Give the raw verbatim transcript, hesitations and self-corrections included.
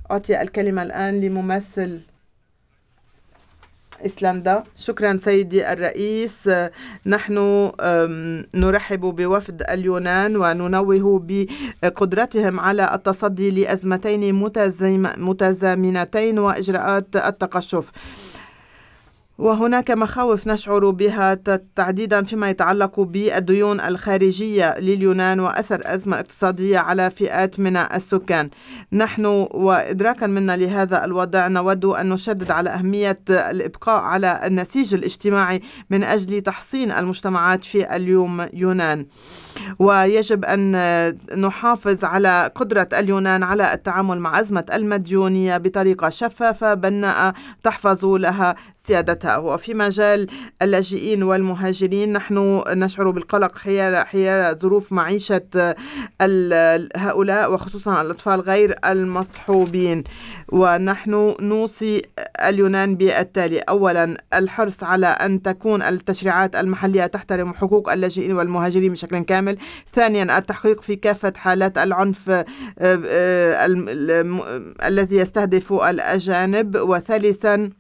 أعطي الكلمة الآن لممثل إيسلندا. شكرا سيدي الرئيس. نحن نرحب بوفد اليونان وننوه بقدرتهم على التصدي لأزمتين متزامنتين وإجراءات التقشف. وهناك مخاوف نشعر بها تحديدا فيما يتعلق بالديون الخارجية لليونان وأثر أزمة اقتصادية على فئات من السكان. نحن وإدراكا منا لهذا الوضع نود أن نشدد على أهمية الإبقاء على النسيج الاجتماعي من أجل تحصين المجتمعات في اليوم يونان، ويجب أن نحافظ على قدرة اليونان على التعامل مع أزمة المديونية بطريقة شفافة بناءة تحفظ لها سيادتها. وفي مجال اللاجئين والمهاجرين نحن نشعر بالقلق حيال حيال ظروف معيشة هؤلاء وخصوصا الأطفال غير المصحوبين. ونحن نوصي اليونان بالتالي: أولا، الحرص على أن تكون التشريعات المحلية تحترم حقوق اللاجئين والمهاجرين بشكل كامل. ثانيا، التحقيق في كافة حالات العنف الذي يستهدف الأجانب. وثالثا،